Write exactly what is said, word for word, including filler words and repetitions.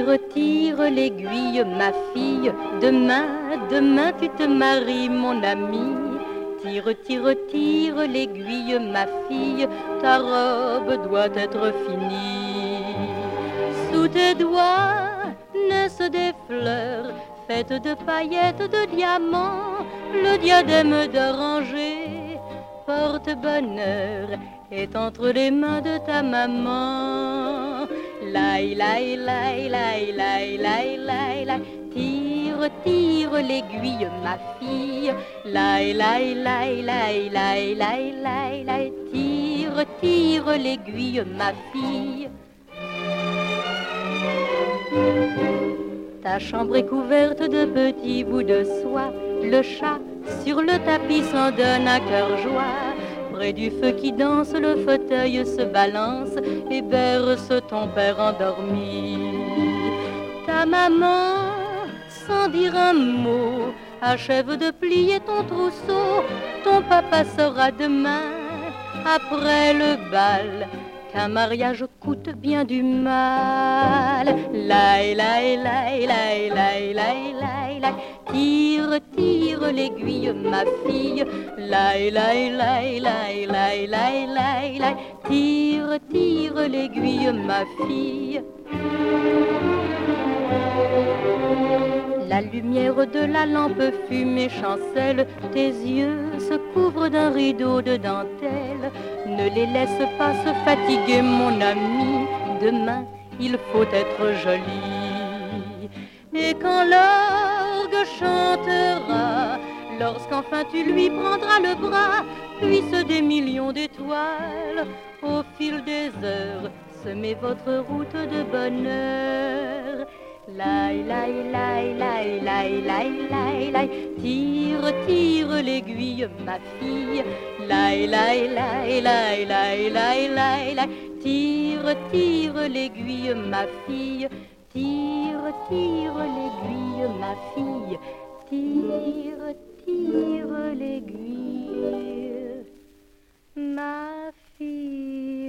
Tire, tire l'aiguille, ma fille, demain, demain tu te maries, mon ami. Tire, tire, tire l'aiguille, ma fille, ta robe doit être finie. Sous tes doigts naissent des fleurs, faites de paillettes, de diamants, le diadème d'oranger porte bonheur, est entre les mains de ta maman. Laï, laï, laï, laï, laï, laï, laï, laï. Tire, tire l'aiguille, ma fille. Laï, laï, laï, laï, laï, laï, laï, laï. Tire, tire l'aiguille, ma fille. Ta chambre est couverte de petits bouts de soie. Le chat sur le tapis s'en donne à cœur joie. Près du feu qui danse, le fauteuil se balance et berce ton père endormi. Ta maman, sans dire un mot, achève de plier ton trousseau. Ton papa saura demain, après le bal, qu'un mariage coûte bien du mal. Laï, laï, laï, laï, laï, laï, laï, laï. Tire, tire l'aiguille, ma fille. Laï, laï, laï, laï, laï, laï, laï, laï. Tire, tire l'aiguille, ma fille. La lumière de la lampe fume et chancelle. Tes yeux se couvrent d'un rideau de dentelle. Ne les laisse pas se fatiguer, mon ami. Demain, il faut être joli. Et quand l'orgue chantera, lorsqu'enfin tu lui prendras le bras, puissent des millions d'étoiles, au fil des heures, semer votre route de bonheur. Laï, laï, laï, laï, laï, laï, laï, laï. Tire, tire l'aiguille, ma fille. Laï, laï, laï, laï, laï, laï, laï, laï. Tire, tire l'aiguille, ma fille. Tire, tire l'aiguille, ma fille. Tire, tire l'aiguille, ma fille.